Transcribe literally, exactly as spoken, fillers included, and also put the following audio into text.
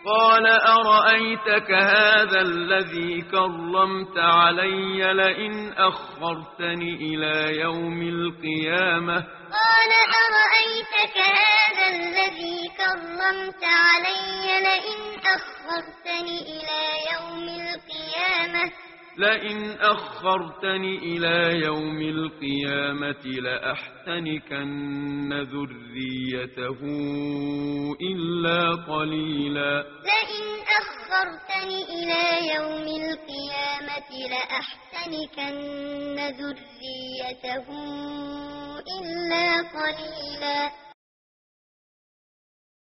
قال أرأيتك هذا الذي كرمت علي لئن أخرتني إلى يوم القيامة قال أرأيتك هذا الذي كرمت علي لئن أخرتني إلى يوم القيامة لئن أخرتني إلى يوم القيامة لأحتنكن ذريته إلا قليلا لئن أخرتني إلى يوم القيامة لأحتنكن ذريته إلا قليلا